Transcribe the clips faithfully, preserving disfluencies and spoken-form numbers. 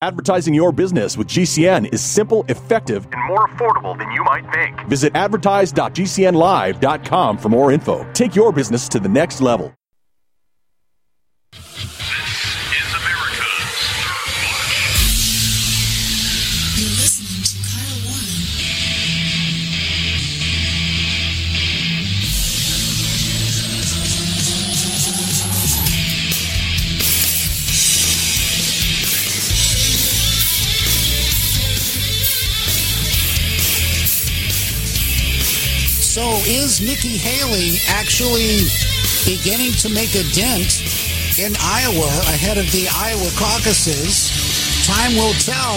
Advertising your business with G C N is simple, effective, and more affordable than you might think. Visit advertise dot g c n live dot com for more info. Take your business to the next level. So is Nikki Haley actually beginning to make a dent in Iowa ahead of the Iowa caucuses? Time will tell,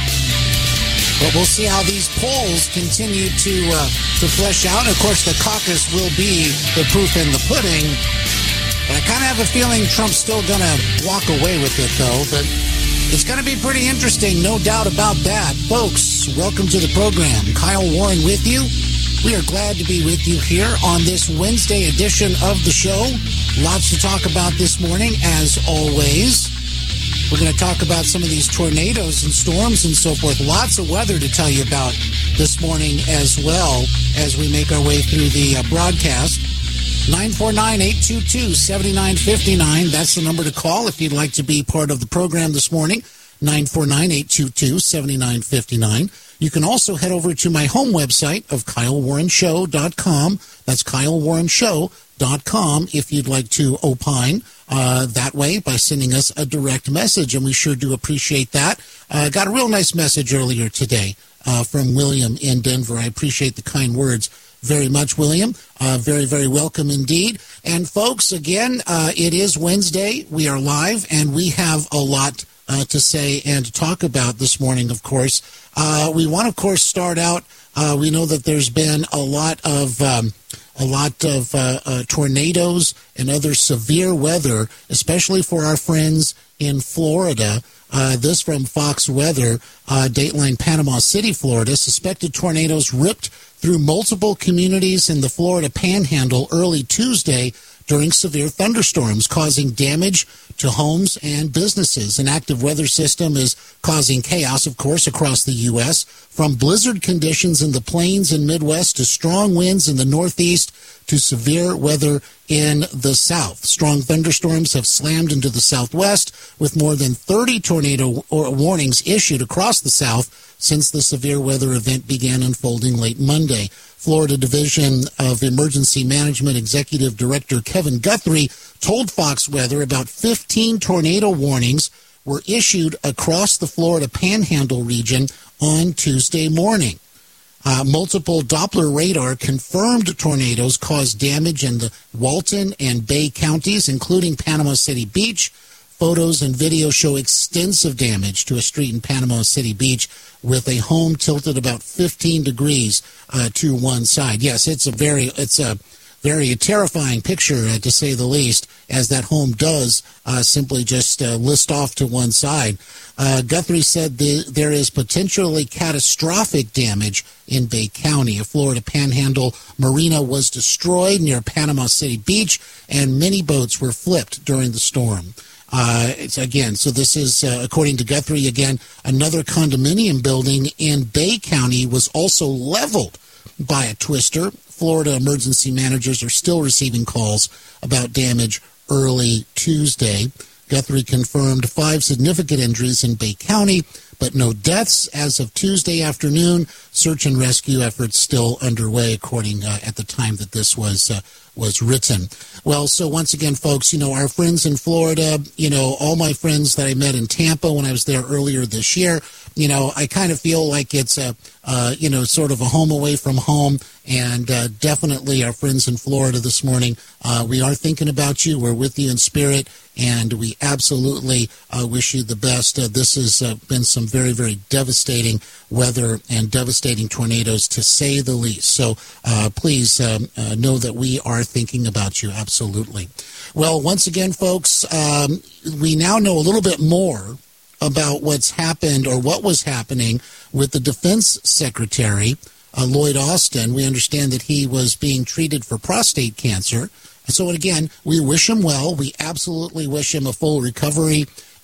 but we'll see how these polls continue to uh, to flesh out. And of course, the caucus will be the proof in the pudding. But I kind of have a feeling Trump's still going to walk away with it, though. But it's going to be pretty interesting, no doubt about that. Folks, welcome to the program. Kyle Warren with you. We are glad to be with you here on this Wednesday edition of the show. Lots to talk about this morning, as always. We're going to talk about some of these tornadoes and storms and so forth. Lots of weather to tell you about this morning as well as we make our way through the uh, broadcast. nine four nine, eight two two, seven nine five nine. That's the number to call if you'd like to be part of the program this morning. nine four nine, eight two two, seven nine five nine. You can also head over to my home website of kyle warren show dot com. That's kyle warren show dot com if you'd like to opine uh, that way by sending us a direct message, and we sure do appreciate that. I uh, got a real nice message earlier today uh, from William in Denver. I appreciate the kind words very much, William. Uh, very, very welcome indeed. And folks, again, uh, it is Wednesday. We are live, and we have a lot Uh, to say and to talk about this morning, of course. Uh, we want to, of course, start out. Uh, we know that there's been a lot of um, a lot of uh, uh, tornadoes and other severe weather, especially for our friends in Florida. Uh, this from Fox Weather, uh, Dateline, Panama City, Florida. Suspected tornadoes ripped through multiple communities in the Florida Panhandle early Tuesday during severe thunderstorms, causing damage to homes and businesses. An active weather system is causing chaos, of course, across the U S, from blizzard conditions in the plains and Midwest to strong winds in the Northeast to severe weather in the South. Strong thunderstorms have slammed into the Southwest, with more than thirty tornado warnings issued across the South since the severe weather event began unfolding late Monday. Florida Division of Emergency Management Executive Director Kevin Guthrie told Fox Weather about fifteen tornado warnings were issued across the Florida Panhandle region on Tuesday morning. Uh, multiple Doppler radar confirmed tornadoes caused damage in the Walton and Bay counties, including Panama City Beach. Photos and video show extensive damage to a street in Panama City Beach, with a home tilted about fifteen degrees uh, to one side. Yes, it's a very it's a very terrifying picture, uh, to say the least, as that home does uh, simply just uh, list off to one side. Uh, Guthrie said the, there is potentially catastrophic damage in Bay County. A Florida Panhandle marina was destroyed near Panama City Beach, and many boats were flipped during the storm. Uh, it's again, so this is, uh, according to Guthrie, again, another condominium building in Bay County was also leveled by a twister. Florida emergency managers are still receiving calls about damage early Tuesday. Guthrie confirmed five significant injuries in Bay County, but no deaths as of Tuesday afternoon. Search and rescue efforts still underway, according uh, at the time that this was uh, was written. Well, so once again, folks, you know, our friends in Florida, you know, all my friends that I met in Tampa when I was there earlier this year, you know, I kind of feel like it's a, uh, you know, sort of a home away from home. And uh, definitely our friends in Florida this morning, uh, we are thinking about you. We're with you in spirit, and we absolutely uh, wish you the best. Uh, this has uh, been some very, very devastating weather and devastating tornadoes, to say the least. So uh, please um, uh, know that we are thinking about you, absolutely. Well, once again, folks, um, we now know a little bit more about what's happened, or what was happening, with the Defense Secretary, Uh, Lloyd Austin. We understand that he was being treated for prostate cancer. And so, again, we wish him well. We absolutely wish him a full recovery.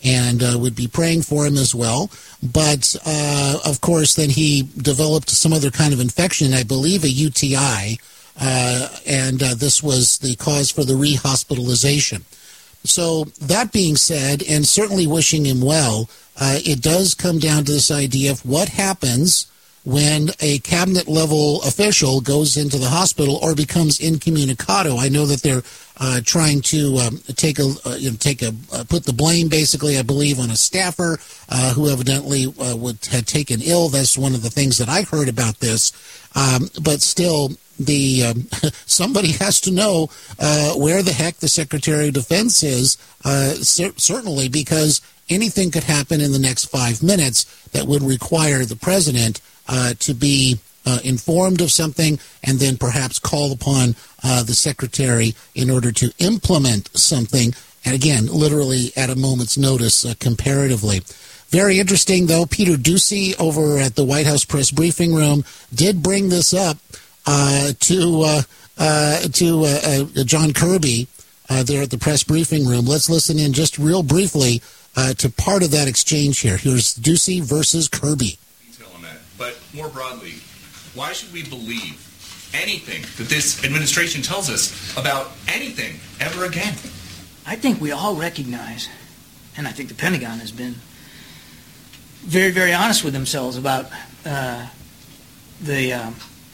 and uh, would be praying for him as well. But, uh, of course, then he developed some other kind of infection, I believe a U T I, uh, and uh, this was the cause for the rehospitalization. So that being said, and certainly wishing him well, uh, it does come down to this idea of what happens when a cabinet-level official goes into the hospital or becomes incommunicado. I know that they're uh, trying to um, take a uh, you know, take a uh, put the blame, basically, I believe, on a staffer uh, who evidently uh, would had taken ill. That's one of the things that I heard about this. Um, but still, the um, somebody has to know uh, where the heck the Secretary of Defense is, uh, cer- certainly, because anything could happen in the next five minutes that would require the president uh, to be uh, informed of something and then perhaps call upon uh, the Secretary in order to implement something, and again, literally at a moment's notice uh, comparatively. Very interesting, though. Peter Doocy over at the White House press briefing room did bring this up uh, to uh, uh, to uh, uh, John Kirby uh, there at the press briefing room. Let's listen in just real briefly uh, to part of that exchange here. Here's Doocy versus Kirby. Detail on that. But more broadly, why should we believe anything that this administration tells us about anything ever again? I think we all recognize, and I think the Pentagon has been very, very honest with themselves about uh, the um,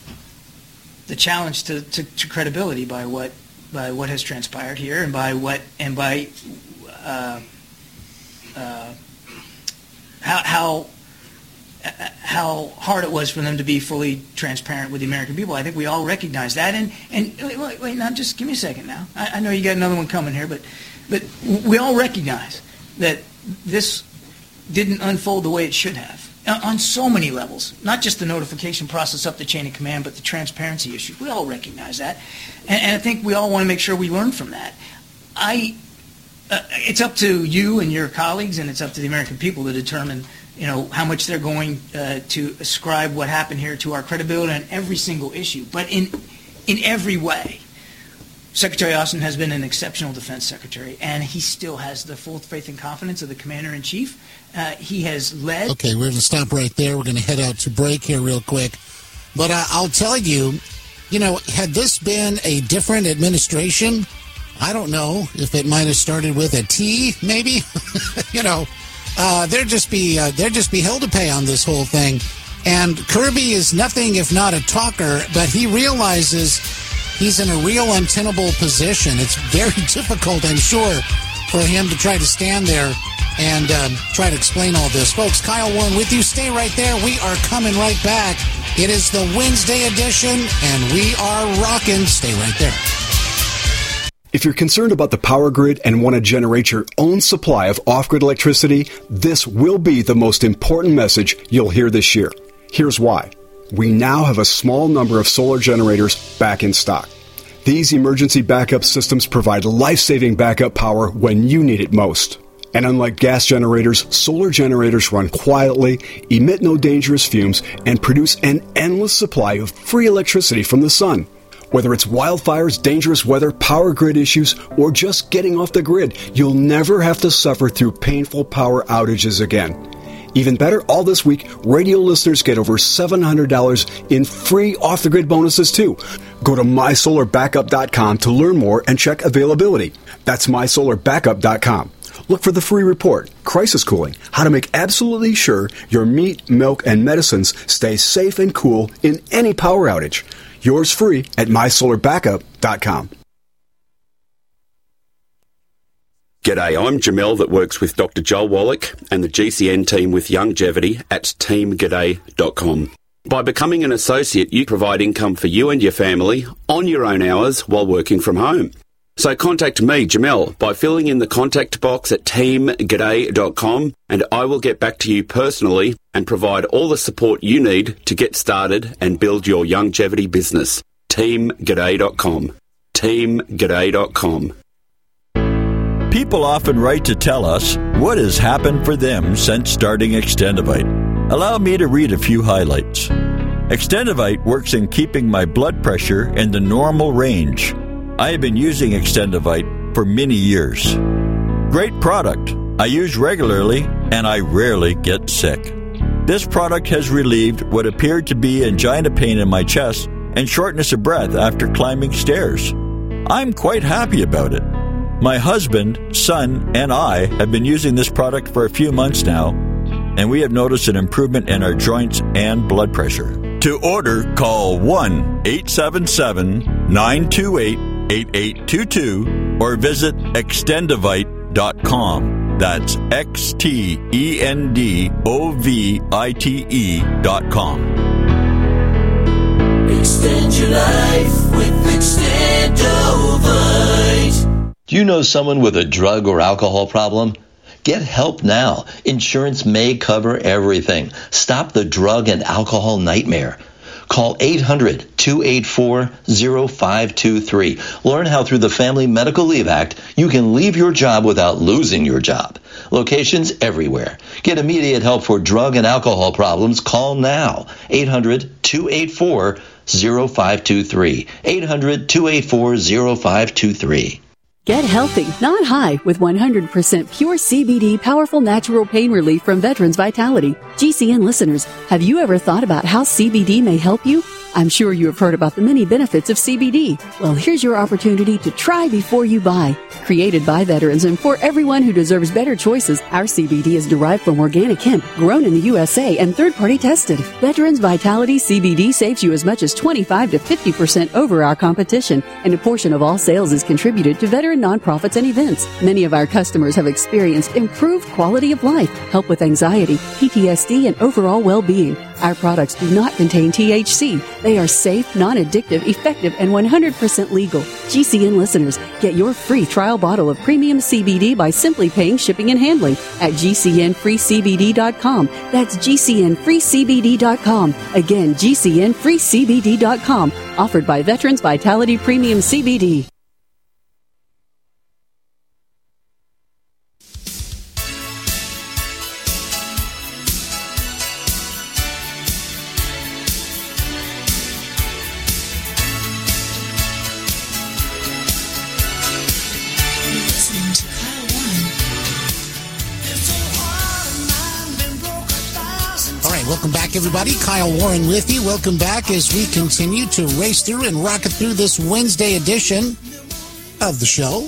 the challenge to, to, to credibility by what by what has transpired here, and by what and by uh, uh, how how how hard it was for them to be fully transparent with the American people. I think we all recognize that. And and wait, wait, wait now, just give me a second now. I, I know you got another one coming here, but but we all recognize that this didn't unfold the way it should have on so many levels, not just the notification process up the chain of command, but the transparency issue. We all recognize that, and, and I think we all want to make sure we learn from that. I, uh, it's up to you and your colleagues, and it's up to the American people to determine, you know, how much they're going uh, to ascribe what happened here to our credibility on every single issue. But in in every way, Secretary Austin has been an exceptional defense secretary, and he still has the full faith and confidence of the commander-in-chief. Uh, he has led... Okay, we're going to stop right there. We're going to head out to break here real quick. But uh, I'll tell you, you know, had this been a different administration, I don't know if it might have started with a T, maybe. you know, uh, there'd just be uh, there'd just be hell to pay on this whole thing. And Kirby is nothing if not a talker, but he realizes he's in a real untenable position. It's very difficult, I'm sure, for him to try to stand there and um, try to explain all this. Folks, Kyle Warren with you. Stay right there. We are coming right back. It is the Wednesday edition, and we are rocking. Stay right there. If you're concerned about the power grid and want to generate your own supply of off-grid electricity, this will be the most important message you'll hear this year. Here's why. We now have a small number of solar generators back in stock. These emergency backup systems provide life-saving backup power when you need it most. And unlike gas generators, solar generators run quietly, emit no dangerous fumes, and produce an endless supply of free electricity from the sun. Whether it's wildfires, dangerous weather, power grid issues, or just getting off the grid, you'll never have to suffer through painful power outages again. Even better, all this week, radio listeners get over seven hundred dollars in free off-the-grid bonuses, too. Go to my solar backup dot com to learn more and check availability. That's my solar backup dot com. Look for the free report, Crisis Cooling, how to make absolutely sure your meat, milk, and medicines stay safe and cool in any power outage. Yours free at my solar backup dot com. G'day, I'm Jamel that works with Doctor Joel Wallach and the G C N team with Longevity at team g'day dot com. By becoming an associate, you provide income for you and your family on your own hours while working from home. So contact me, Jamel, by filling in the contact box at team g'day dot com, and I will get back to you personally and provide all the support you need to get started and build your longevity business. team g'day dot com. team g'day dot com. People often write to tell us what has happened for them since starting Extendivite. Allow me to read a few highlights. Extendivite works in keeping my blood pressure in the normal range. I have been using Extendivite for many years. Great product. I use regularly, and I rarely get sick. This product has relieved what appeared to be angina pain in my chest and shortness of breath after climbing stairs. I'm quite happy about it. My husband, son, and I have been using this product for a few months now, and we have noticed an improvement in our joints and blood pressure. To order, call one eight seven seven, nine two eight, eight eight two two or visit extendovite dot com. That's X T E N D O V I T E dot com. Extend your life with Extendovite. Do you know someone with a drug or alcohol problem? Get help now. Insurance may cover everything. Stop the drug and alcohol nightmare. Call eight hundred, two eight four, zero five two three. Learn how through the Family Medical Leave Act, you can leave your job without losing your job. Locations everywhere. Get immediate help for drug and alcohol problems. Call now. eight hundred, two eight four, zero five two three. eight hundred, two eight four, zero five two three. Get healthy, not high, with one hundred percent pure C B D powerful natural pain relief from Veterans Vitality. G C N listeners, have you ever thought about how C B D may help you? I'm sure you have heard about the many benefits of C B D. Well, here's your opportunity to try before you buy. Created by veterans and for everyone who deserves better choices, our C B D is derived from organic hemp, grown in the U S A and third-party tested. Veterans Vitality C B D saves you as much as twenty-five to fifty percent over our competition, and a portion of all sales is contributed to veteran nonprofits and events. Many of our customers have experienced improved quality of life, help with anxiety, P T S D, and overall well-being. Our products do not contain T H C. They are safe, non-addictive, effective, and one hundred percent legal. G C N listeners, get your free trial bottle of premium C B D by simply paying shipping and handling at G C N free C B D dot com. That's G C N free C B D dot com. Again, G C N free C B D dot com. Offered by Veterans Vitality Premium C B D. Welcome back, everybody. Kyle Warren with you. Welcome back as we continue to race through and rocket through this Wednesday edition of the show.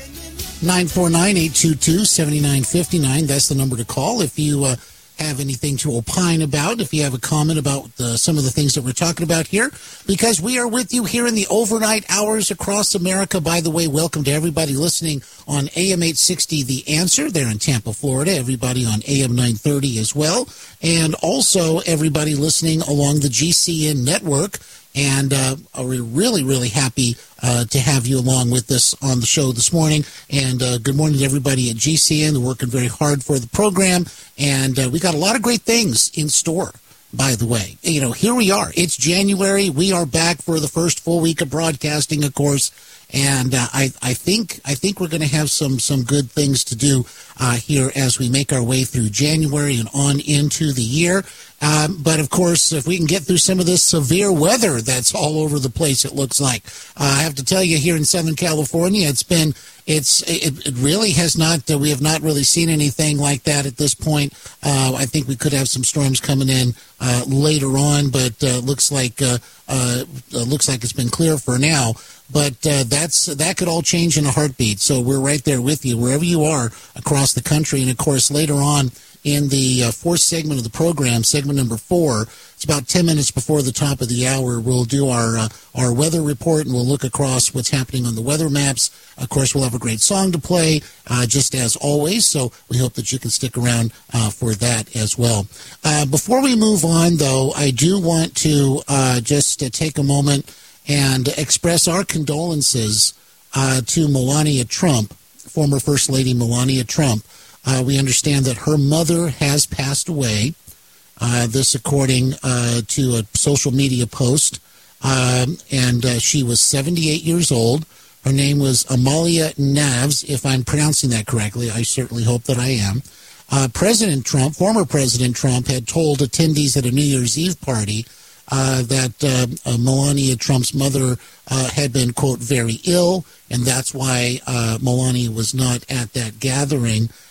nine four nine, eight two two, seven nine five nine. That's the number to call if you uh, have anything to opine about, if you have a comment about uh, some of the things that we're talking about here, because we are with you here in the overnight hours across America. By the way, welcome to everybody listening on A M eight sixty The Answer there in Tampa, Florida, everybody on A M nine thirty as well, and also everybody listening along the G C N network. And uh, we're really, really happy uh, to have you along with us on the show this morning. And uh, good morning to everybody at G C N. They're working very hard for the program. And uh, we got a lot of great things in store, by the way. You know, here we are. It's January. We are back for the first full week of broadcasting, of course. And uh, I, I think I think we're going to have some, some good things to do uh, here as we make our way through January and on into the year. Um, but, of course, if we can get through some of this severe weather that's all over the place, it looks like. Uh, I have to tell you, here in Southern California, it's been, it's, it, it really has not, uh, we have not really seen anything like that at this point. Uh, I think we could have some storms coming in uh, later on, but uh, looks like, uh, uh, looks like it's been clear for now. But uh, that's that could all change in a heartbeat. So we're right there with you, wherever you are across the country. And, of course, later on in the uh, fourth segment of the program, segment number four, it's about ten minutes before the top of the hour, we'll do our uh, our weather report, and we'll look across what's happening on the weather maps. Of course, we'll have a great song to play, uh, just as always. So we hope that you can stick around uh, for that as well. Uh, before we move on, though, I do want to uh, just uh, take a moment and express our condolences uh, to Melania Trump, former First Lady Melania Trump. Uh, we understand that her mother has passed away, uh, this according uh, to a social media post, um, and uh, she was seventy-eight years old. Her name was Amalia Naves, if I'm pronouncing that correctly. I certainly hope that I am. Uh, President Trump, former President Trump, had told attendees at a New Year's Eve party Uh, that uh, uh, Melania Trump's mother uh, had been, quote, very ill, and that's why uh, Melania was not at that gathering.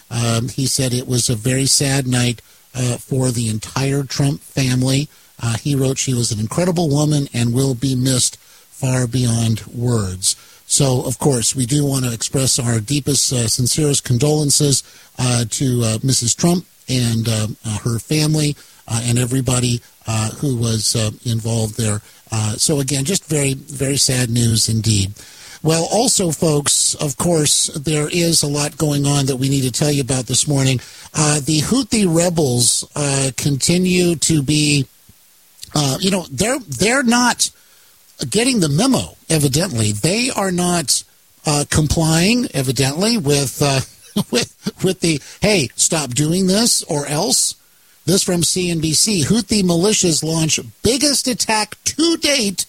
Um, he said it was a very sad night uh, for the entire Trump family. Uh, he wrote, she was an incredible woman and will be missed far beyond words. So, of course, we do want to express our deepest, uh, sincerest condolences uh, to uh, Missus Trump and uh, uh, her family uh, and everybody uh, who was uh, involved there. Uh, so, again, just very, very sad news indeed. Well, also, folks, of course, there is a lot going on that we need to tell you about this morning. Uh, the Houthi rebels uh, continue to be, uh, you know, they're they're not getting the memo, evidently. They are not uh, complying, evidently, with, uh, with with the, hey, stop doing this or else. This from C N B C. Houthi militias launch biggest attack to date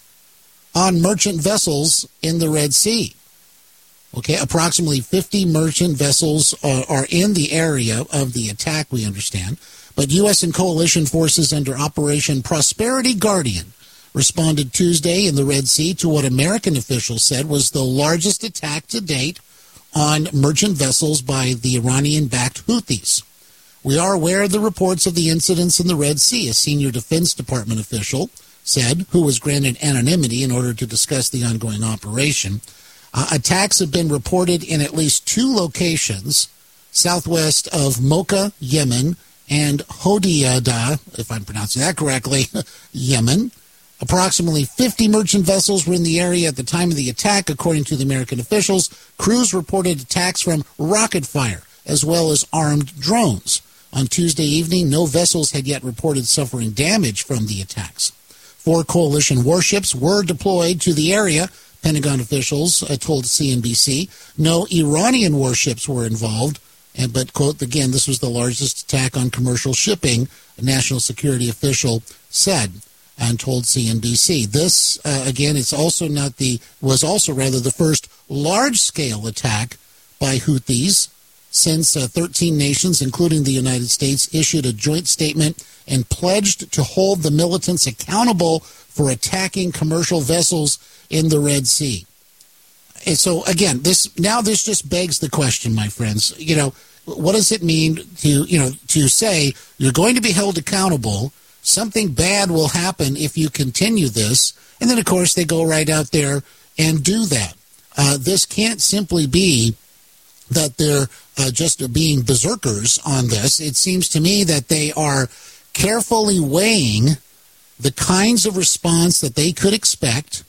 on merchant vessels in the Red Sea. Okay, approximately fifty merchant vessels are, are in the area of the attack, we understand. But U S and coalition forces under Operation Prosperity Guardian responded Tuesday in the Red Sea to what American officials said was the largest attack to date on merchant vessels by the Iranian-backed Houthis. We are aware of the reports of the incidents in the Red Sea, a senior Defense Department official said, who was granted anonymity in order to discuss the ongoing operation. Uh, attacks have been reported in at least two locations, southwest of Mocha, Yemen, and Hodeidah, if I'm pronouncing that correctly, Yemen. Approximately fifty merchant vessels were in the area at the time of the attack, according to the American officials. Crews reported attacks from rocket fire, as well as armed drones. On Tuesday evening, no vessels had yet reported suffering damage from the attacks. Four coalition warships were deployed to the area, Pentagon officials uh, told C N B C. No Iranian warships were involved, and but, quote, again, this was the largest attack on commercial shipping, a national security official said, and told C N B C. This, uh, again, it's also not the, was also rather the first large-scale attack by Houthis since uh, thirteen nations, including the United States, issued a joint statement and pledged to hold the militants accountable for attacking commercial vessels in the Red Sea. And so, again, this now this just begs the question, my friends, you know, what does it mean to, you know, to say you're going to be held accountable, something bad will happen if you continue this, and then, of course, they go right out there and do that. Uh, this can't simply be that they're uh, just being berserkers on this. It seems to me that they are carefully weighing the kinds of response that they could expect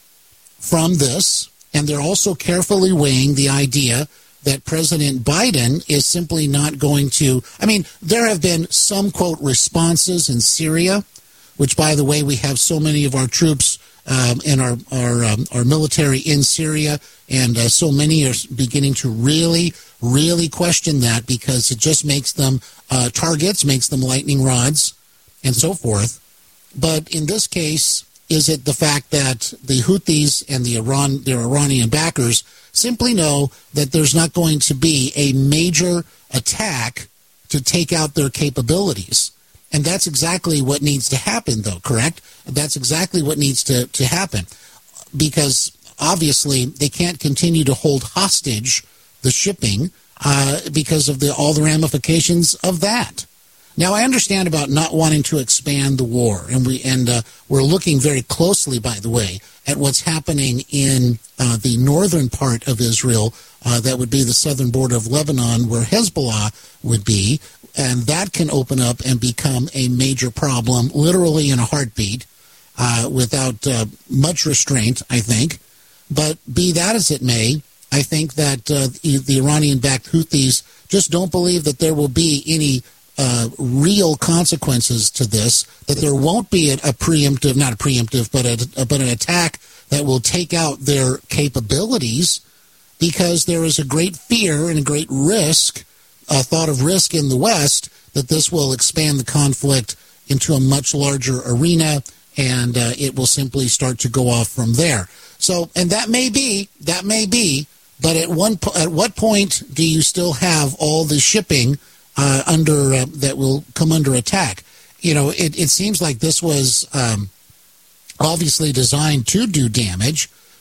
from this, and they're also carefully weighing the idea that President Biden is simply not going to, I mean, there have been some, quote, responses in Syria, which, by the way, we have so many of our troops um, and our, our, um, our military in Syria, and uh, so many are beginning to really, really question that because it just makes them uh, targets, makes them lightning rods, and so forth. But in this case, is it the fact that the Houthis and the Iran, their Iranian backers simply know that there's not going to be a major attack to take out their capabilities? And that's exactly what needs to happen, though, correct? That's exactly what needs to, to happen. Because, obviously, they can't continue to hold hostage the shipping uh, because of the, all the ramifications of that. Now, I understand about not wanting to expand the war, and, we, and uh, we're looking very closely, by the way, at what's happening in uh, the northern part of Israel, uh, that would be the southern border of Lebanon, where Hezbollah would be, and that can open up and become a major problem, literally in a heartbeat, uh, without uh, much restraint, I think. But be that as it may, I think that uh, the Iranian-backed Houthis just don't believe that there will be any uh, real consequences to this, that there won't be a, a preemptive, not a preemptive, but, a, a, but an attack that will take out their capabilities, because there is a great fear and a great risk, a thought of risk in the West, that this will expand the conflict into a much larger arena, and uh, it will simply start to go off from there. So, and that may be, that may be, but at one po- at what point do you still have all the shipping uh, under uh, that will come under attack? You know, it, it seems like this was um, obviously designed to do damage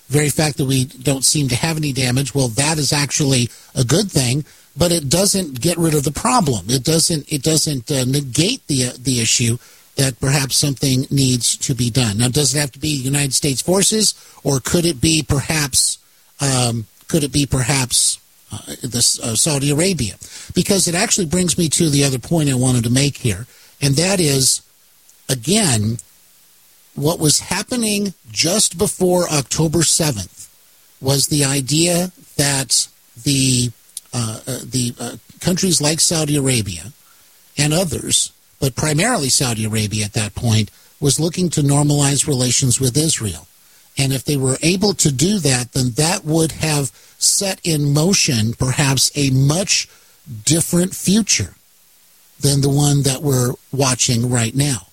The very fact that we don't seem to have any damage, well, that is actually a good thing, but it doesn't get rid of the problem. It doesn't it doesn't uh, negate the uh, the issue that perhaps something needs to be done. Now, does it have to be United States forces, or could it be perhaps um, could it be perhaps uh, this, uh, Saudi Arabia? Because it actually brings me to the other point I wanted to make here, and that is, again, what was happening just before October seventh was the idea that the uh, uh, the uh, countries like Saudi Arabia and others, but primarily Saudi Arabia at that point, was looking to normalize relations with Israel. And if they were able to do that, then that would have set in motion perhaps a much different future than the one that we're watching right now.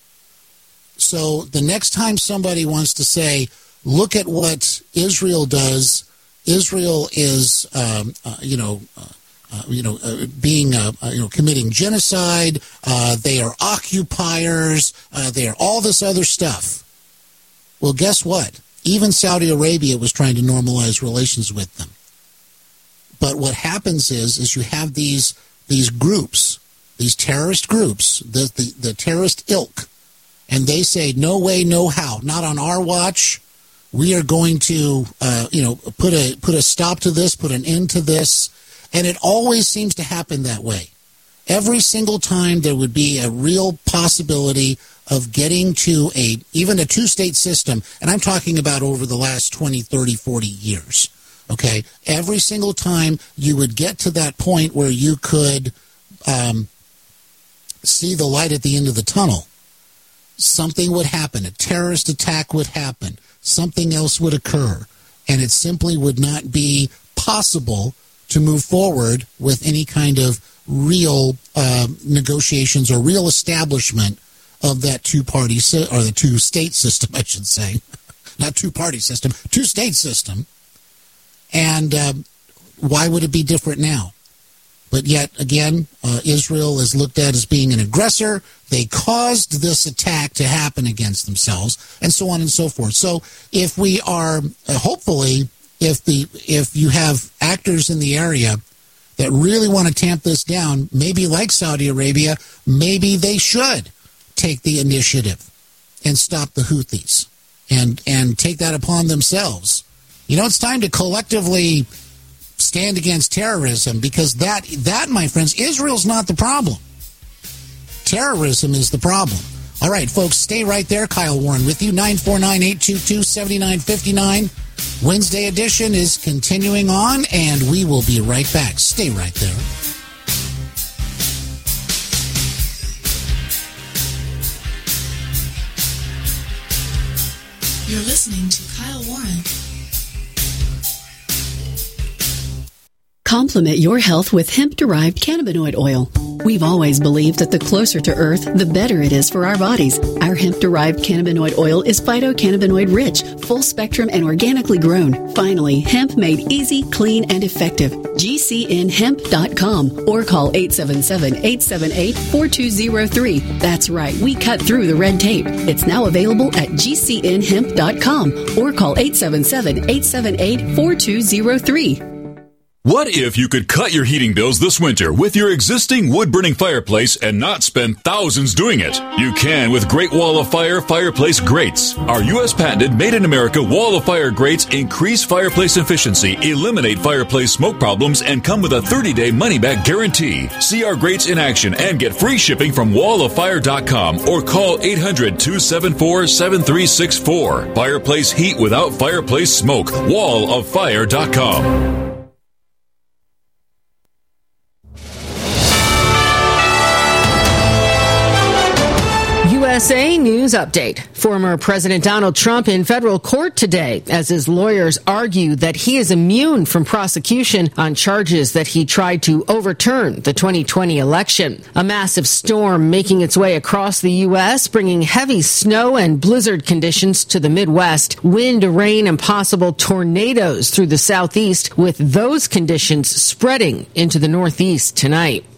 So the next time somebody wants to say, look at what Israel does, Israel is, um, uh, you know, uh, uh, you know, uh, being, uh, uh, you know, committing genocide. Uh, they are occupiers. Uh, they are all this other stuff. Well, guess what? Even Saudi Arabia was trying to normalize relations with them. But what happens is, is you have these these groups, these terrorist groups, the the, the terrorist ilk, and they say, no way, no how, not on our watch. We are going to, uh, you know, put a put a stop to this, put an end to this. And it always seems to happen that way. Every single time there would be a real possibility of getting to a even a two-state system, and I'm talking about over the last twenty, thirty, forty years, okay? Every single time you would get to that point where you could um, see the light at the end of the tunnel, something would happen. A terrorist attack would happen. Something else would occur, and it simply would not be possible to move forward with any kind of real uh, negotiations or real establishment of that two-party si- or the two-state system, I should say, not two-party system, two-state system. And uh, why would it be different now? But yet again, uh, Israel is looked at as being an aggressor. They caused this attack to happen against themselves, and so on and so forth. So if we are uh, hopefully. If the if you have actors in the area that really want to tamp this down, maybe like Saudi Arabia, maybe they should take the initiative and stop the Houthis and and take that upon themselves. You know, it's time to collectively stand against terrorism, because that, that, my friends, Israel's not the problem. Terrorism is the problem. All right, folks, stay right there. Kyle Warren with you, nine four nine, eight two two, seven nine five nine. Wednesday edition is continuing on, and we will be right back. Stay right there. You're listening to Kyle Warren. Complement your health with hemp-derived cannabinoid oil. We've always believed that the closer to Earth, the better it is for our bodies. Our hemp-derived cannabinoid oil is phytocannabinoid rich, full spectrum, and organically grown. Finally, hemp made easy, clean, and effective. G C N hemp dot com or call eight seven seven, eight seven eight, four two zero three. That's right, we cut through the red tape. It's now available at G C N hemp dot com or call eight seven seven, eight seven eight, four two zero three. What if you could cut your heating bills this winter with your existing wood-burning fireplace and not spend thousands doing it? You can with Great Wall of Fire fireplace grates. Our U S patented made-in-America Wall of Fire grates increase fireplace efficiency, eliminate fireplace smoke problems, and come with a thirty-day money-back guarantee. See our grates in action and get free shipping from wall of fire dot com or call eight hundred, two seven four, seven three six four. Fireplace heat without fireplace smoke. wall of fire dot com. U S A News Update. Former President Donald Trump in federal court today as his lawyers argue that he is immune from prosecution on charges that he tried to overturn the twenty twenty election. A massive storm making its way across the U S, bringing heavy snow and blizzard conditions to the Midwest, wind, rain, and possible tornadoes through the Southeast, with those conditions spreading into the Northeast tonight.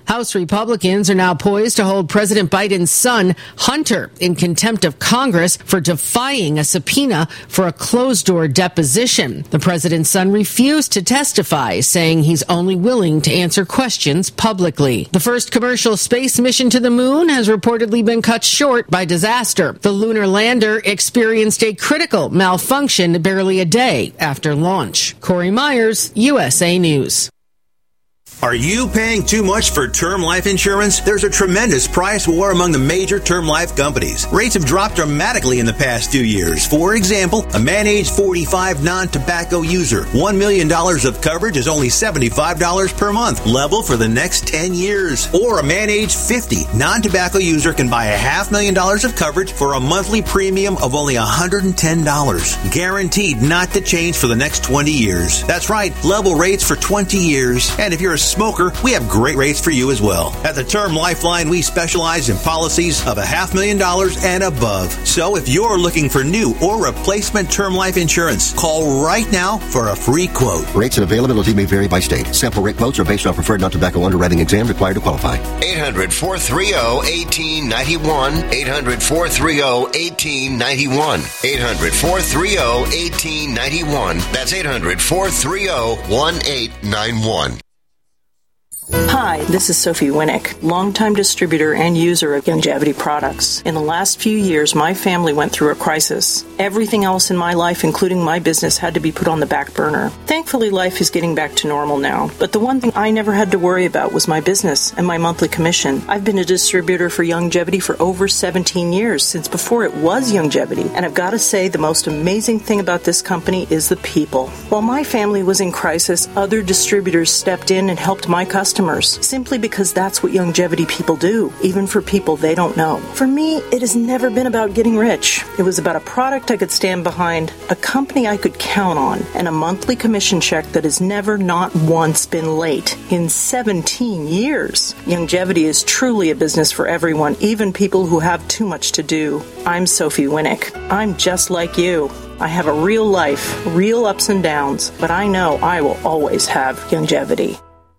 House Republicans are now poised to hold President Biden's son, Hunter, in contempt of Congress for defying a subpoena for a closed-door deposition. The president's son refused to testify, saying he's only willing to answer questions publicly. The first commercial space mission to the moon has reportedly been cut short by disaster. The lunar lander experienced a critical malfunction barely a day after launch. Corey Myers, U S A News. Are you paying too much for term life insurance? There's a tremendous price war among the major term life companies. Rates have dropped dramatically in the past few years. For example, a man age forty-five non-tobacco user, one million dollars of coverage is only seventy-five dollars per month, level for the next ten years. Or a man age fifty non-tobacco user can buy a half million dollars of coverage for a monthly premium of only one hundred ten dollars. Guaranteed not to change for the next twenty years. That's right, level rates for twenty years. And if you're a smoker, we have great rates for you as well. At the Term Lifeline, we specialize in policies of a half million dollars and above. So if you're looking for new or replacement term life insurance, call right now for a free quote. Rates and availability may vary by state. Sample rate quotes are based on preferred non-tobacco underwriting exam required to qualify. eight hundred, four three zero, one eight nine one. eight hundred, four three zero, one eight nine one. eight hundred, four three zero, one eight nine one. That's eight hundred, four three zero, one eight nine one. Hi, this is Sophie Winnick, longtime distributor and user of Youngevity products. In the last few years, my family went through a crisis. Everything else in my life, including my business, had to be put on the back burner. Thankfully, life is getting back to normal now. But the one thing I never had to worry about was my business and my monthly commission. I've been a distributor for Youngevity for over seventeen years, since before it was Youngevity. And I've got to say, the most amazing thing about this company is the people. While my family was in crisis, other distributors stepped in and helped my customers. Simply because that's what Youngevity people do, even for people they don't know. For me, it has never been about getting rich. It was about a product I could stand behind, a company I could count on, and a monthly commission check that has never, not once, been late in seventeen years. Youngevity is truly a business for everyone, even people who have too much to do. I'm Sophie Winnick. I'm just like you. I have a real life, real ups and downs, but I know I will always have Youngevity.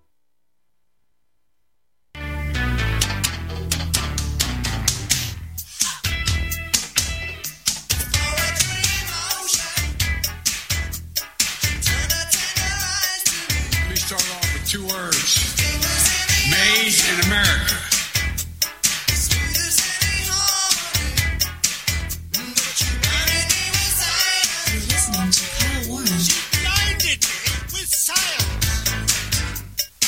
Two words. Made in America. You're listening to Kyle Warren. Blinded with science.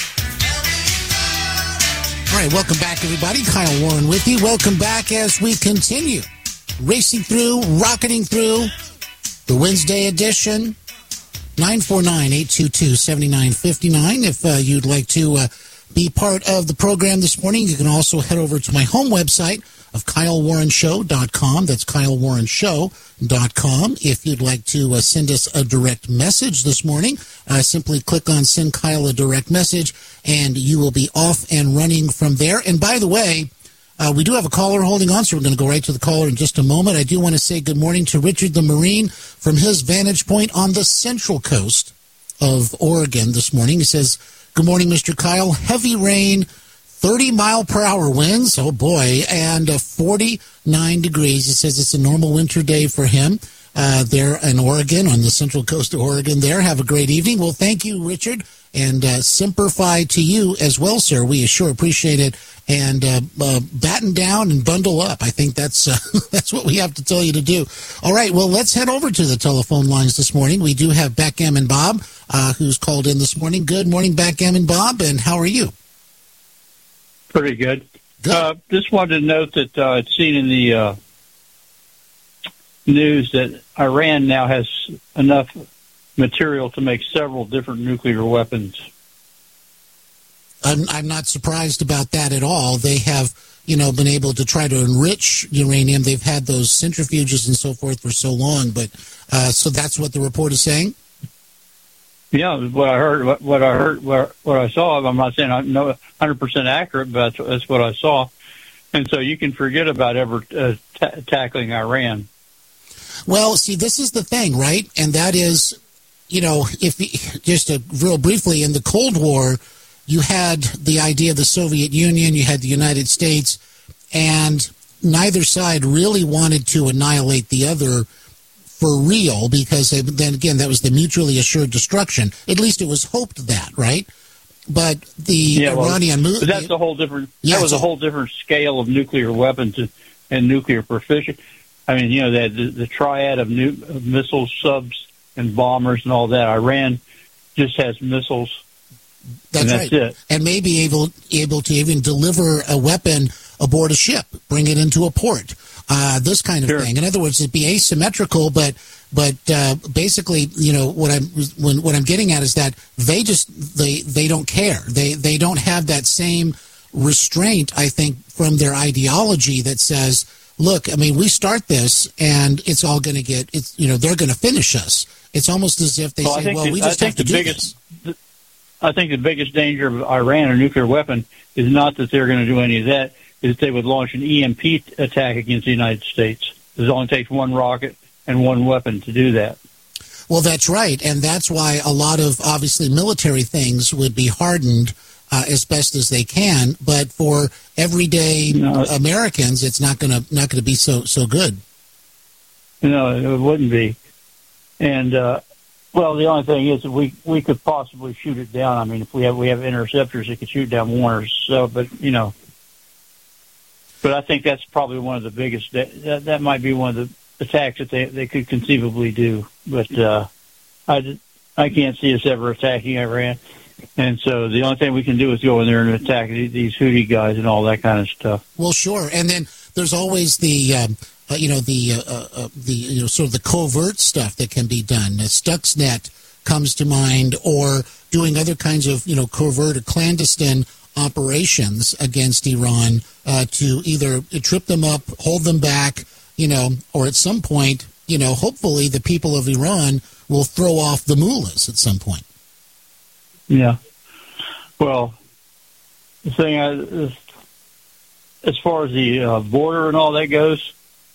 All right, welcome back, everybody. Kyle Warren with you. Welcome back as we continue racing through, rocketing through the Wednesday edition. nine four nine, eight two two, seven nine five nine. If uh, you'd like to uh, be part of the program this morning, you can also head over to my home website of Kyle Warren Show dot com. That's Kyle Warren Show dot com. If you'd like to uh, send us a direct message this morning, uh, simply click on Send Kyle a Direct Message, and you will be off and running from there. And by the way, Uh, we do have a caller holding on, so we're going to go right to the caller in just a moment. I do want to say good morning to Richard the Marine from his vantage point on the central coast of Oregon this morning. He says, good morning, Mister Kyle. Heavy rain, thirty mile per hour winds, oh boy, and uh, forty-nine degrees. He says it's a normal winter day for him uh, there in Oregon, on the central coast of Oregon there. Have a great evening. Well, thank you, Richard. And uh, Semper Fi to you as well, sir. We sure appreciate it. And uh, uh, batten down and bundle up. I think that's uh, that's what we have to tell you to do. All right, well, let's head over to the telephone lines this morning. We do have Backgammon Bob, uh, who's called in this morning. Good morning, Backgammon Bob, and how are you? Pretty good. good. Uh, just wanted to note that uh, I'd seen in the uh, news that Iran now has enough material to make several different nuclear weapons. I'm, I'm not surprised about that at all. They have, you know, been able to try to enrich uranium. They've had those centrifuges and so forth for so long. But uh, so that's what the report is saying? Yeah, what I heard, what, what I heard, what, what I saw. I'm not saying I know one hundred percent accurate, but that's, that's what I saw. And so you can forget about ever uh, t- tackling Iran. Well, see, this is the thing, right? And that is, you know, if just a, real briefly, in the Cold War, you had the idea of the Soviet Union, you had the United States, and neither side really wanted to annihilate the other for real, because they, then again, that was the mutually assured destruction. At least it was hoped that, right? But the yeah, well, Iranian move. But that's a whole different. Yeah, that was so, a whole different scale of nuclear weapons and, and nuclear proficiency. I mean, you know, that the, the triad of, new, of missiles, subs, and bombers, and all that. Iran just has missiles. That's, and that's right. it. And may be able able to even deliver a weapon aboard a ship, bring it into a port, uh, this kind of sure. thing. In other words, it'd be asymmetrical, but but uh, basically, you know, what I'm when, what I'm getting at is that they just they they don't care. They they don't have that same restraint, I think, from their ideology that says, look, I mean, we start this and it's all going to get it's you know they're going to finish us. It's almost as if they well, say, well, the, we just have to do biggest, this. I think the biggest danger of Iran, a nuclear weapon, is not that they're going to do any of that, is that they would launch an E M P attack against the United States. It only takes one rocket and one weapon to do that. Well, that's right, and that's why a lot of, obviously, military things would be hardened uh, as best as they can, but for everyday no, Americans, it's not going to not going to be so so good. No, it wouldn't be. And, uh, well, the only thing is that we, we could possibly shoot it down. I mean, if we have we have interceptors that could shoot down one or so, but, you know. But I think that's probably one of the biggest, that, that might be one of the attacks that they, they could conceivably do. But uh, I, I can't see us ever attacking Iran. And so the only thing we can do is go in there and attack these Houthi guys and all that kind of stuff. Well, sure. And then there's always the... Um, Uh, you know the uh, uh, the you know sort of the covert stuff that can be done. Uh, Stuxnet comes to mind, or doing other kinds of you know covert or clandestine operations against Iran uh, to either trip them up, hold them back, you know, or at some point, you know, hopefully the people of Iran will throw off the mullahs at some point. Yeah. Well, the thing is, as far as the uh, border and all that goes.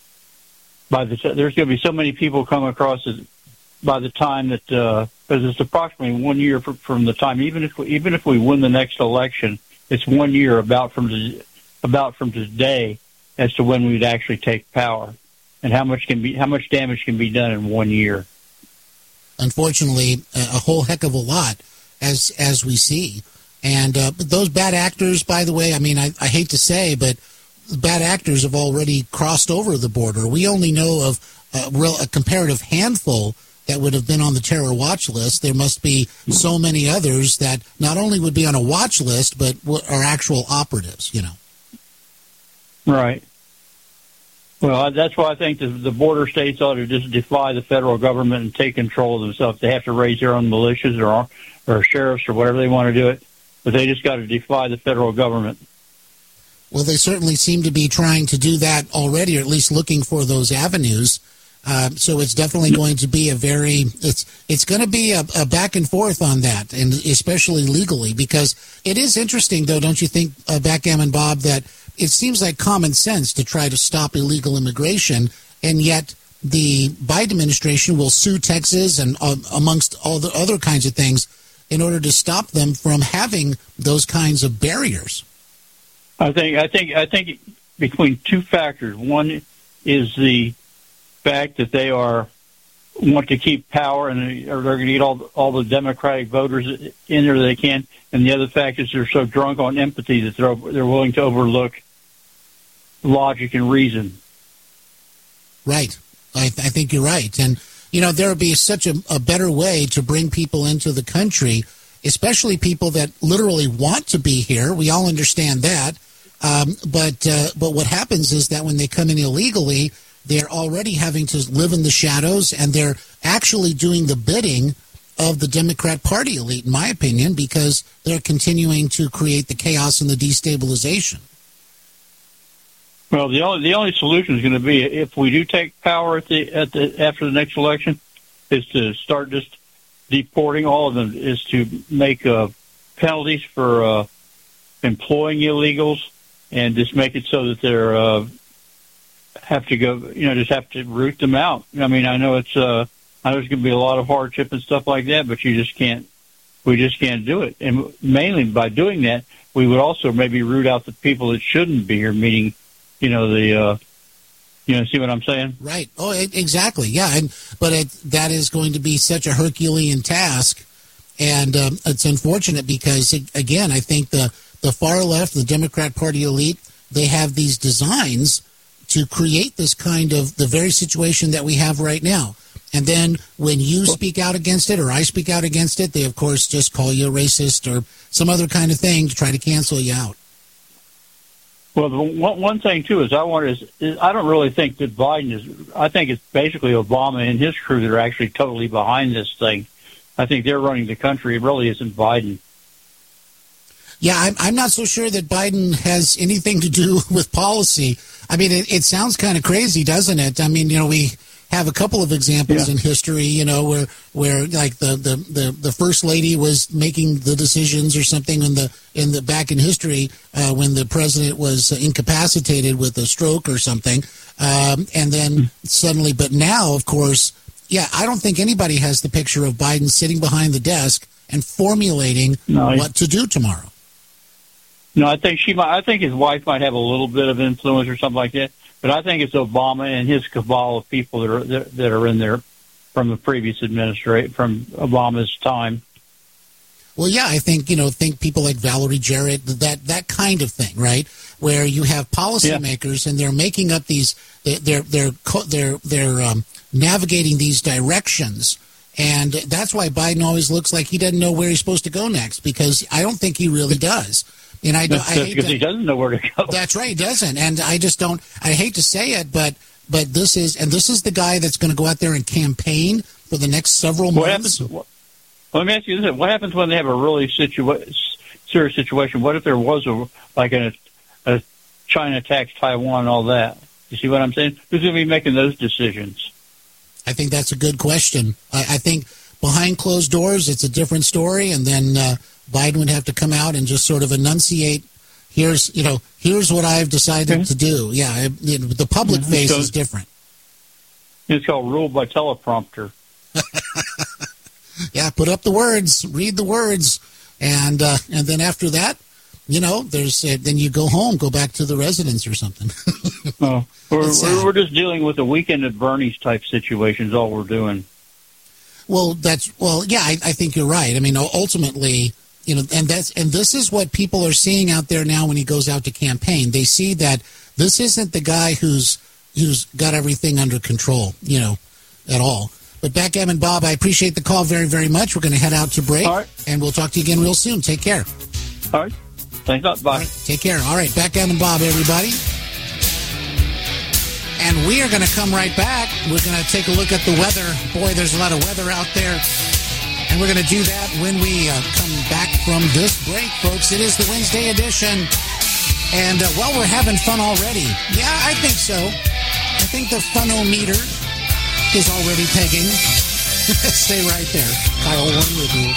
By the t- there's going to be so many people come across it by the time that because uh, it's approximately one year from, from the time even if we, even if we win the next election, it's one year about from the, about from today as to when we'd actually take power and how much can be how much damage can be done in one year. Unfortunately, a whole heck of a lot as as we see, and uh, those bad actors. By the way, I mean I, I hate to say, but. Bad actors have already crossed over the border. We only know of a, real, a comparative handful that would have been on the terror watch list. There must be so many others that not only would be on a watch list, but are actual operatives, you know. Right. Well, that's why I think the, the border states ought to just defy the federal government and take control of themselves. They have to raise their own militias or, or sheriffs or whatever they want to do it, but they just got to defy the federal government. Well, they certainly seem to be trying to do that already, or at least looking for those avenues. Uh, so it's definitely going to be a very it's it's going to be a, a back and forth on that, and especially legally, because it is interesting, though, don't you think, uh, Backgammon Bob, that it seems like common sense to try to stop illegal immigration, and yet the Biden administration will sue Texas and uh, amongst all the other kinds of things in order to stop them from having those kinds of barriers. I think I think I think between two factors. One is the fact that they are want to keep power and they're going to get all all the Democratic voters in there they can, and the other fact is they're so drunk on empathy that they're they're willing to overlook logic and reason. Right, I, I think you're right, and you know there would be such a, a better way to bring people into the country. Especially people that literally want to be here. We all understand that. Um, but uh, but what happens is that when they come in illegally, they're already having to live in the shadows, and they're actually doing the bidding of the Democrat Party elite, in my opinion, because they're continuing to create the chaos and the destabilization. Well, the only the only solution is going to be if we do take power at the at the after the next election, is to start just deporting all of them, is to make uh, penalties for uh, employing illegals, and just make it so that they're uh, have to go, you know, just have to root them out. I mean, I know it's uh, I know there's going to be a lot of hardship and stuff like that, but you just can't We just can't do it. And mainly by doing that, we would also maybe root out the people that shouldn't be here, meaning, you know, the, uh, you know, see what I'm saying? Right. Oh, it, exactly. Yeah. And, but it, that is going to be such a Herculean task. And um, it's unfortunate because, it, again, I think the, the far left, the Democrat Party elite, they have these designs to create this kind of the very situation that we have right now. And then when you speak out against it or I speak out against it, they, of course, just call you a racist or some other kind of thing to try to cancel you out. Well, the one, one thing, too, is I want is, is I don't really think that Biden is – I think it's basically Obama and his crew that are actually totally behind this thing. I think they're running the country. It really isn't Biden. Yeah, I'm, I'm not so sure that Biden has anything to do with policy. I mean, it, it sounds kind of crazy, doesn't it? I mean, you know, we have a couple of examples yeah. in history, you know, where, where like the, the, the, the first lady was making the decisions or something in the in the back in history uh, when the president was incapacitated with a stroke or something. Um, and then mm. suddenly, but now, of course, yeah, I don't think anybody has the picture of Biden sitting behind the desk and formulating no, what to do tomorrow. No, I think she might. I think his wife might have a little bit of influence or something like that. But I think it's Obama and his cabal of people that are that are in there from the previous administration, from Obama's time. Well, yeah, I think you know, think people like Valerie Jarrett, that that kind of thing, right? Where you have policymakers yeah. and they're making up these, they're they're they're they're um, navigating these directions. And that's why Biden always looks like he doesn't know where he's supposed to go next, because I don't think he really does. And I, that's, I that's hate because to, he doesn't know where to go. That's right, he doesn't. And I just don't, I hate to say it, but but this is, and this is the guy that's going to go out there and campaign for the next several what months. Happens, what, let me ask you this. What happens when they have a really situa- serious situation? What if there was a, like a, a China attacks Taiwan and all that? You see what I'm saying? Who's going to be making those decisions? I think that's a good question. I, I think behind closed doors, it's a different story, and then uh, Biden would have to come out and just sort of enunciate, here's, you know, here's what I've decided okay. to do. Yeah, I, you know, the public yeah, face so, is different. It's called rule by teleprompter. Yeah, put up the words, read the words, and uh, and then after that, you know, there's uh, then you go home, go back to the residence or something. oh, we're, we're, we're just dealing with a weekend at Bernie's type situation is all we're doing. Well, that's well, yeah, I, I think you're right. I mean, ultimately, you know, and that's and this is what people are seeing out there now when he goes out to campaign. They see that this isn't the guy who's who's got everything under control, you know, at all. But Backgammon Bob, I appreciate the call very, very much. We're going to head out to break, all right. and we'll talk to you again real soon. Take care. All right. Thanks a lot. Bye. All right, take care. All right, Backgammon Bob, everybody. And we are going to come right back. We're going to take a look at the weather. Boy, there's a lot of weather out there. And we're going to do that when we uh, come back from this break, folks. It is the Wednesday edition. And, uh, well, we're having fun already. Yeah, I think so. I think the funometer is already pegging. Stay right there. Kyle Warren with you.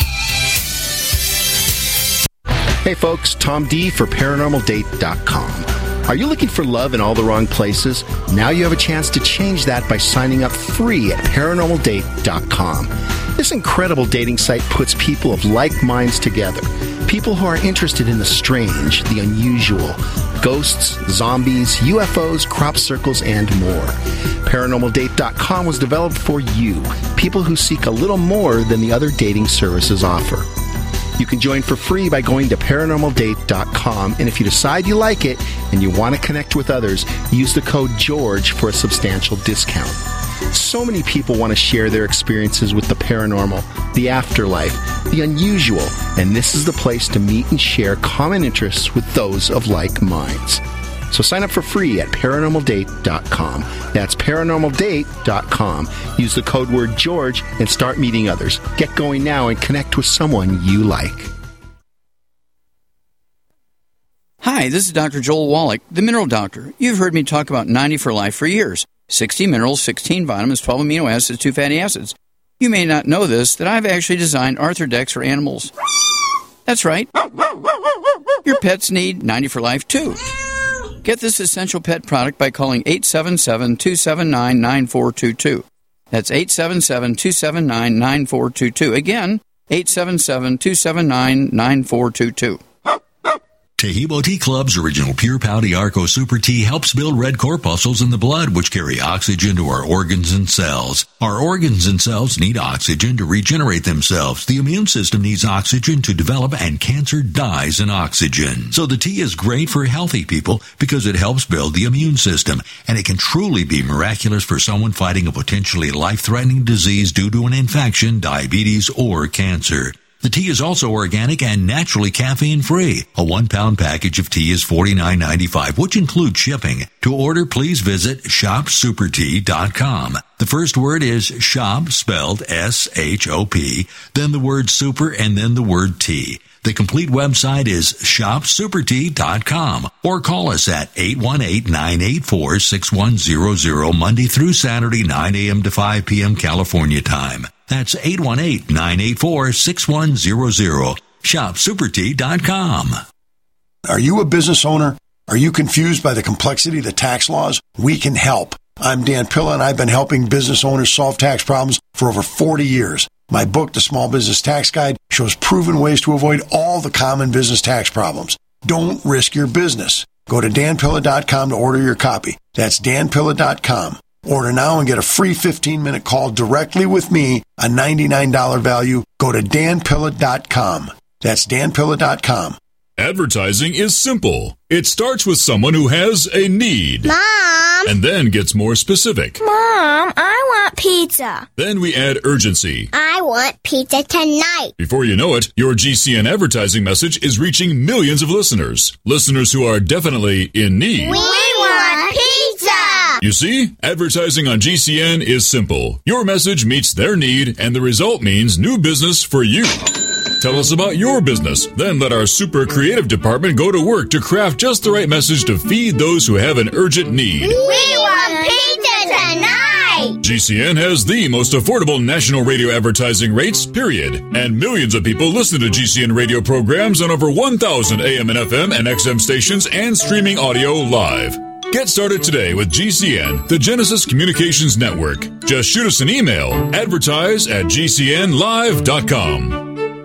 Hey, folks. Tom D for Paranormal Date dot com. Are you looking for love in all the wrong places? Now you have a chance to change that by signing up free at Paranormal Date dot com. This incredible dating site puts people of like minds together. People who are interested in the strange, the unusual, ghosts, zombies, U F Os, crop circles, and more. Paranormal Date dot com was developed for you, people who seek a little more than the other dating services offer. You can join for free by going to Paranormal Date dot com, and if you decide you like it and you want to connect with others, use the code GEORGE for a substantial discount. So many people want to share their experiences with the paranormal, the afterlife, the unusual, and this is the place to meet and share common interests with those of like minds. So sign up for free at Paranormal Date dot com. That's Paranormal Date dot com. Use the code word GEORGE and start meeting others. Get going now and connect with someone you like. Hi, this is Doctor Joel Wallach, the Mineral Doctor. You've heard me talk about ninety for Life for years. sixty minerals, sixteen vitamins, twelve amino acids, two fatty acids. You may not know this, that I've actually designed Arthrodex for animals. That's right. Your pets need ninety for Life, too. Get this essential pet product by calling eight seven seven, two seven nine, nine four two two. That's eight seven seven, two seven nine, nine four two two. Again, eight seven seven, two seven nine, nine four two two. Tahibo Tea Club's original Pure Pouty Arco Super Tea helps build red corpuscles in the blood, which carry oxygen to our organs and cells. Our organs and cells need oxygen to regenerate themselves. The immune system needs oxygen to develop, and cancer dies in oxygen. So the tea is great for healthy people because it helps build the immune system, and it can truly be miraculous for someone fighting a potentially life-threatening disease due to an infection, diabetes, or cancer. The tea is also organic and naturally caffeine-free. A one-pound package of tea is forty-nine ninety-five, which includes shipping. To order, please visit shop super tea dot com. The first word is shop, spelled S H O P, then the word super, and then the word tea. The complete website is shop super tea dot com, or call us at eight one eight, nine eight four, six one zero zero Monday through Saturday, nine a.m. to five p.m. California time. That's eight one eight, nine eight four, six one zero zero. shop super tea dot com. Are you a business owner? Are you confused by the complexity of the tax laws? We can help. I'm Dan Pilla, and I've been helping business owners solve tax problems for over forty years. My book, The Small Business Tax Guide, shows proven ways to avoid all the common business tax problems. Don't risk your business. Go to dan pilla dot com to order your copy. That's dan pilla dot com. Order now and get a free fifteen-minute call directly with me, a ninety-nine dollars value. Go to dan pilla dot com. That's dan pilla dot com. Advertising is simple. It starts with someone who has a need. Mom! And then gets more specific. Mom, I want pizza. Then we add urgency. I want pizza tonight. Before you know it, your G C N advertising message is reaching millions of listeners. Listeners who are definitely in need. We want pizza! You see, advertising on G C N is simple. Your message meets their need, and the result means new business for you. Tell us about your business. Then let our super creative department go to work to craft just the right message to feed those who have an urgent need. We want pizza tonight! G C N has the most affordable national radio advertising rates, period. And millions of people listen to G C N radio programs on over one thousand A M and F M and X M stations and streaming audio live. Get started today with G C N, the Genesis Communications Network. Just shoot us an email, advertise at g c n live dot com.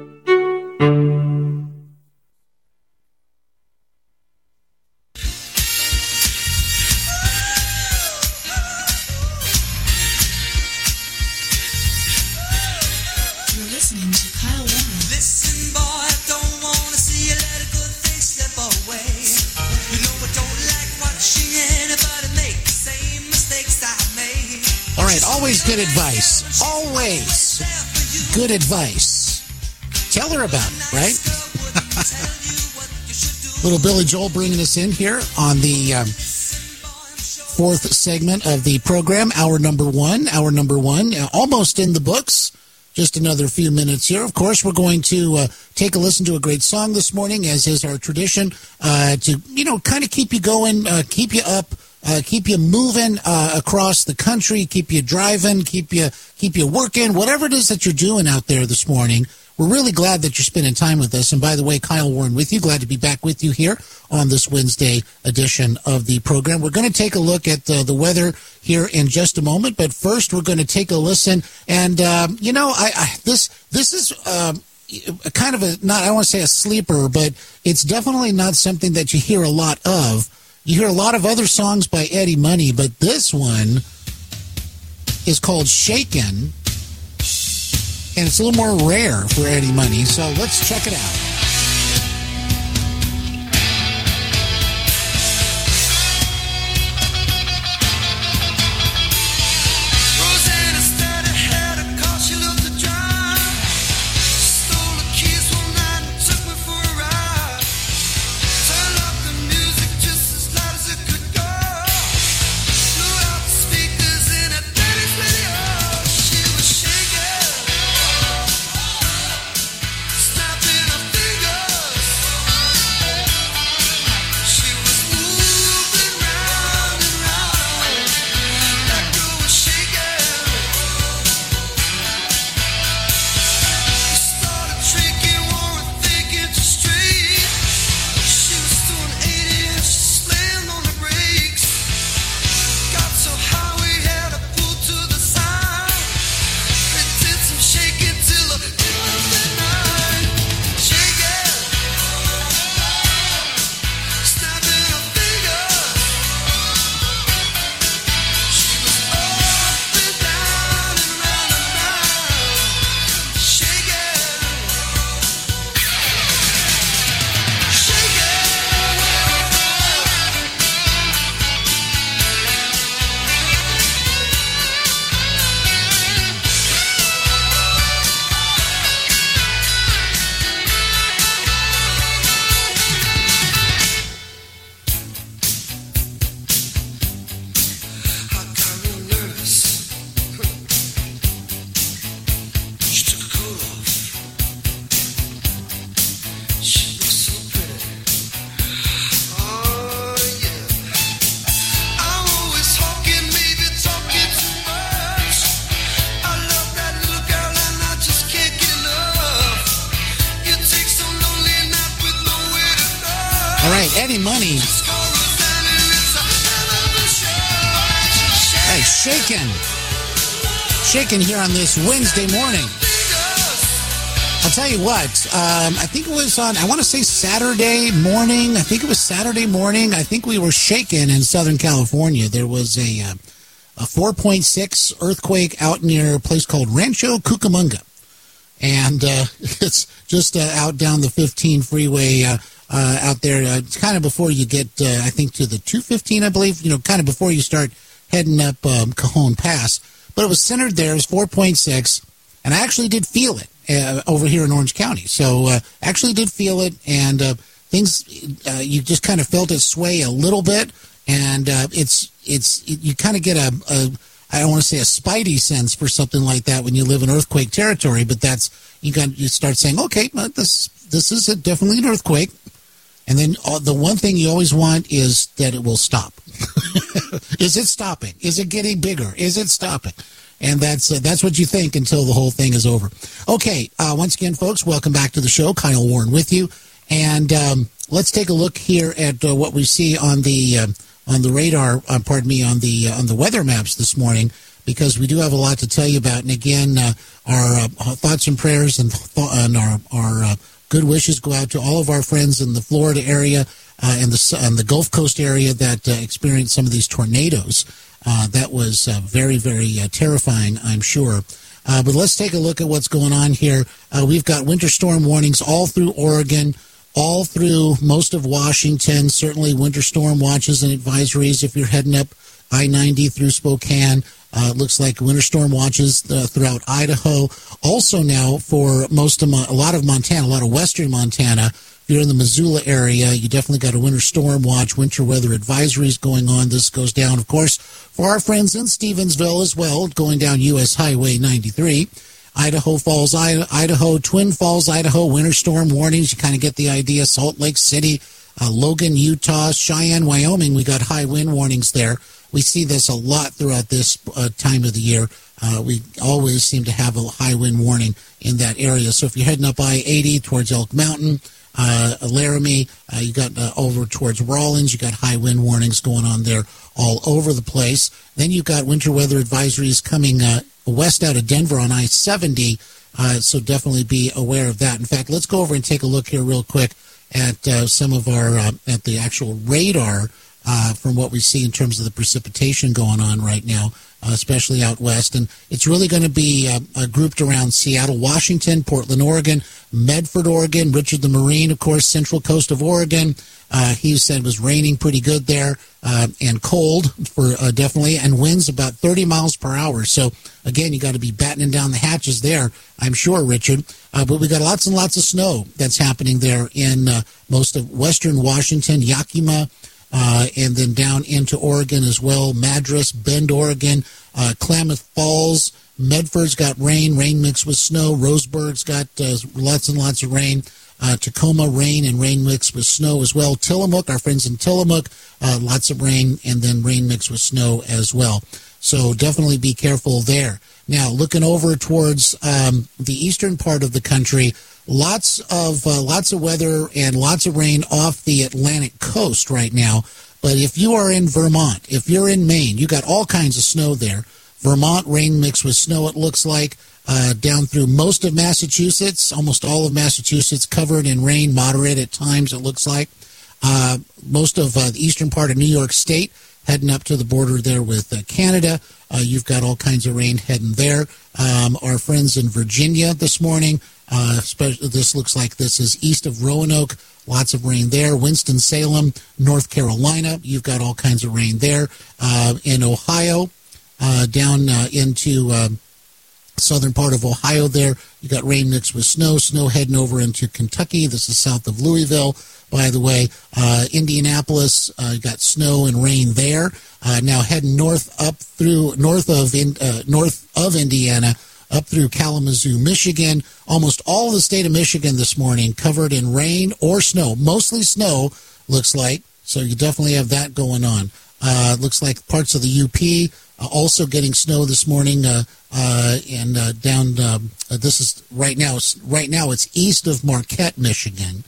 Always good advice. Always good advice. Tell her about it, right? Little Billy Joel bringing us in here on the um, fourth segment of the program, hour number one. Hour number one, uh, almost in the books. Just another few minutes here. Of course, we're going to uh, take a listen to a great song this morning, as is our tradition, uh, to, you know, kind of keep you going, uh, keep you up. Uh, keep you moving uh, across the country, keep you driving, keep you keep you working, whatever it is that you're doing out there this morning. We're really glad that you're spending time with us. And by the way, Kyle Warren with you. Glad to be back with you here on this Wednesday edition of the program. We're going to take a look at uh, the weather here in just a moment. But first, we're going to take a listen. And, um, you know, I, I this this is um, kind of a, not, I don't want to say a sleeper, but it's definitely not something that you hear a lot of. You hear a lot of other songs by Eddie Money, but this one is called Shaken, and it's a little more rare for Eddie Money, so let's check it out. Snapping a Eddie Money. Hey, shaking. Shaking here on this Wednesday morning. I'll tell you what, um, I think it was on, I want to say Saturday morning. I think it was Saturday morning. I think we were shaken in Southern California. There was a, uh, a four point six earthquake out near a place called Rancho Cucamonga. And uh, it's just uh, out down the fifteen freeway uh, uh, out there. Uh, it's kind of before you get, uh, I think, to the two fifteen, I believe, you know, kind of before you start heading up um, Cajon Pass. But it was centered there. It was four point six. And I actually did feel it uh, over here in Orange County. So uh, actually did feel it. And uh, things, uh, you just kind of felt it sway a little bit. And uh, it's, it's it, you kind of get a, a, I don't want to say a spidey sense for something like that when you live in earthquake territory. But that's, you got you start saying, okay, well, this this is a, definitely an earthquake. And then uh, the one thing you always want is that it will stop. Is it stopping? Is it getting bigger? Is it stopping? And that's uh, that's what you think until the whole thing is over. Okay, uh, once again, folks, welcome back to the show. Kyle Warren with you. And um, let's take a look here at uh, what we see on the uh, on the radar, uh, pardon me, on the uh, on the weather maps this morning, because we do have a lot to tell you about. And again, uh, our, uh, our thoughts and prayers and, th- and our, our uh, good wishes go out to all of our friends in the Florida area uh, and the and the Gulf Coast area that uh, experienced some of these tornadoes. Uh, that was uh, very, very uh, terrifying, I'm sure. Uh, but let's take a look at what's going on here. Uh, we've got winter storm warnings all through Oregon, all through most of Washington, certainly winter storm watches and advisories if you're heading up I ninety through Spokane. Uh, it looks like winter storm watches uh, throughout Idaho. Also now for most of Mo- a lot of Montana, a lot of western Montana. If you're in the Missoula area, you definitely got a winter storm watch, winter weather advisories going on. This goes down, of course, for our friends in Stevensville as well, going down U S Highway ninety-three. Idaho Falls, Idaho, Twin Falls, Idaho, winter storm warnings. You kind of get the idea. Salt Lake City, uh, Logan, Utah, Cheyenne, Wyoming, we got high wind warnings there. We see this a lot throughout this uh, time of the year. Uh, we always seem to have a high wind warning in that area. So if you're heading up I eighty towards Elk Mountain, uh, Laramie, uh, you got uh, over towards Rawlins, you got high wind warnings going on there all over the place. Then you've got winter weather advisories coming uh, west out of Denver on I seventy, uh, so definitely be aware of that. In fact, let's go over and take a look here real quick at uh, some of our, uh, at the actual radar uh, from what we see in terms of the precipitation going on right now, uh, especially out west. And it's really going to be uh, uh, grouped around Seattle, Washington, Portland, Oregon, Medford, Oregon, Richard the Marine, of course, central coast of Oregon. Uh, he said it was raining pretty good there uh, and cold for uh, definitely, and winds about thirty miles per hour. So, again, you got to be battening down the hatches there, I'm sure, Richard. Uh, but we got lots and lots of snow that's happening there in uh, most of western Washington, Yakima, uh, and then down into Oregon as well, Madras, Bend, Oregon, uh, Klamath Falls. Medford's got rain, rain mixed with snow. Roseburg's got uh, lots and lots of rain. Uh, Tacoma, rain and rain mixed with snow as well. Tillamook, our friends in Tillamook, uh, lots of rain and then rain mixed with snow as well. So definitely be careful there. Now, looking over towards um, the eastern part of the country, lots of uh, lots of weather and lots of rain off the Atlantic coast right now. But if you are in Vermont, if you're in Maine, you got all kinds of snow there. Vermont, rain mixed with snow, it looks like. Uh, down through most of Massachusetts, almost all of Massachusetts covered in rain, moderate at times, it looks like. Uh, most of uh, the eastern part of New York State, heading up to the border there with uh, Canada. Uh, you've got all kinds of rain heading there. Um, our friends in Virginia this morning, uh, especially, this looks like this is east of Roanoke, lots of rain there. Winston-Salem, North Carolina, you've got all kinds of rain there. Uh, in Ohio, uh, down uh, into... Uh, southern part of Ohio there, you got rain mixed with snow, snow heading over into Kentucky. This is south of Louisville, by the way. Uh, Indianapolis, uh, you got snow and rain there. Uh, now heading north up through, north of, in, uh, north of Indiana, up through Kalamazoo, Michigan. Almost all of the state of Michigan this morning covered in rain or snow, mostly snow, looks like. So you definitely have that going on. Uh, looks like parts of the U P uh, also getting snow this morning, uh, uh, and uh, down. Um, uh, this is right now. Right now, it's east of Marquette, Michigan.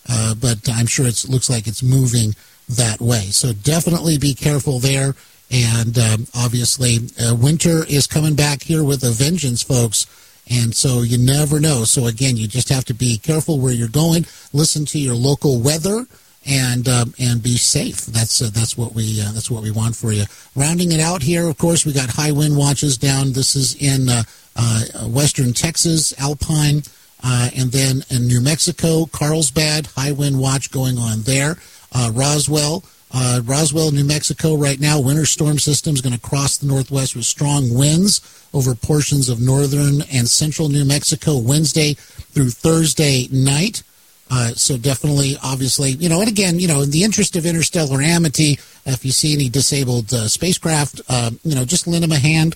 uh, but I'm sure it looks like it's moving that way. So definitely be careful there. And um, obviously, uh, winter is coming back here with a vengeance, folks. And so you never know. So again, you just have to be careful where you're going. Listen to your local weather, and um, and be safe. That's uh, that's what we uh, that's what we want for you. Rounding it out here, of course, we got high wind watches down. This is in uh, uh, western Texas, Alpine, uh, and then in New Mexico, Carlsbad, high wind watch going on there. Uh, Roswell. Uh, Roswell, New Mexico, right now, winter storm system is going to cross the northwest with strong winds over portions of northern and central New Mexico Wednesday through Thursday night. Uh, so definitely, obviously, you know, and again, you know, in the interest of interstellar amity, if you see any disabled uh, spacecraft, uh, you know, just lend them a hand.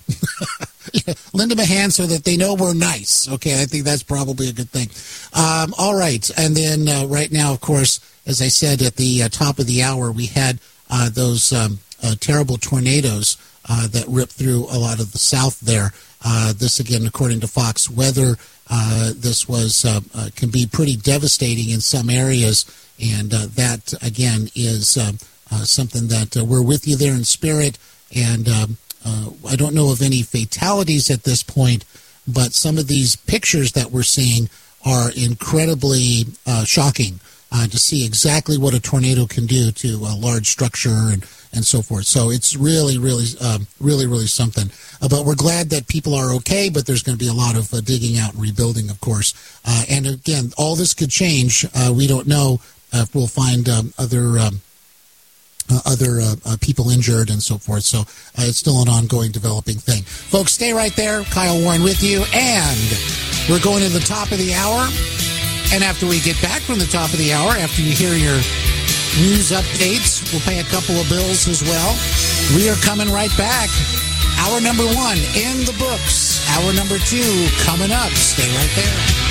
Lend them a hand so that they know we're nice. Okay, I think that's probably a good thing. Um, all right, and then uh, right now, of course, as I said at the uh, top of the hour, we had uh, those um, uh, terrible tornadoes uh, that ripped through a lot of the south there. Uh, this, again, according to Fox Weather, uh, this was uh, uh, can be pretty devastating in some areas, and uh, that, again, is uh, uh, something that uh, we're with you there in spirit, and um, uh, I don't know of any fatalities at this point, but some of these pictures that we're seeing are incredibly uh, shocking. Uh, to see exactly what a tornado can do to a large structure and, and so forth. So it's really, really, um, really, really something. Uh, but we're glad that people are okay, but there's going to be a lot of uh, digging out and rebuilding, of course. Uh, and again, all this could change. Uh, we don't know uh, if we'll find um, other um, uh, other uh, uh, people injured and so forth. So uh, it's still an ongoing developing thing. Folks, stay right there. Kyle Warren with you. And we're going to the top of the hour. And after we get back from the top of the hour, after you hear your news updates, we'll pay a couple of bills as well. We are coming right back. Hour number one in the books. Hour number two coming up. Stay right there.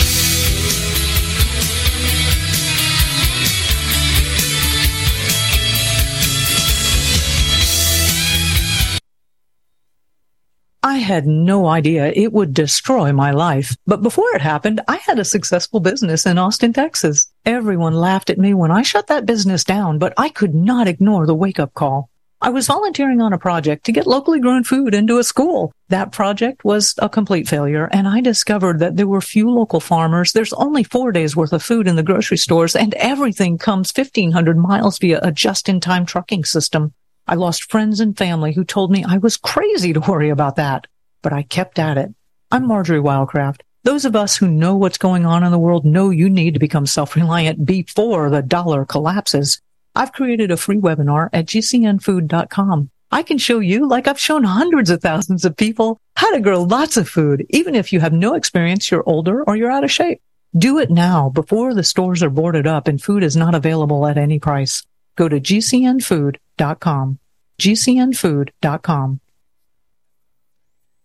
I had no idea it would destroy my life. But before it happened, I had a successful business in Austin, Texas. Everyone laughed at me when I shut that business down, but I could not ignore the wake-up call. I was volunteering on a project to get locally grown food into a school. That project was a complete failure, and I discovered that there were few local farmers. There's only four days worth of food in the grocery stores, and everything comes fifteen hundred miles via a just-in-time trucking system. I lost friends and family who told me I was crazy to worry about that, but I kept at it. I'm Marjorie Wildcraft. Those of us who know what's going on in the world know you need to become self-reliant before the dollar collapses. I've created a free webinar at G C N food dot com. I can show you, like I've shown hundreds of thousands of people, how to grow lots of food, even if you have no experience, you're older, or you're out of shape. Do it now before the stores are boarded up and food is not available at any price. Go to G C N food dot com. G C N food dot com.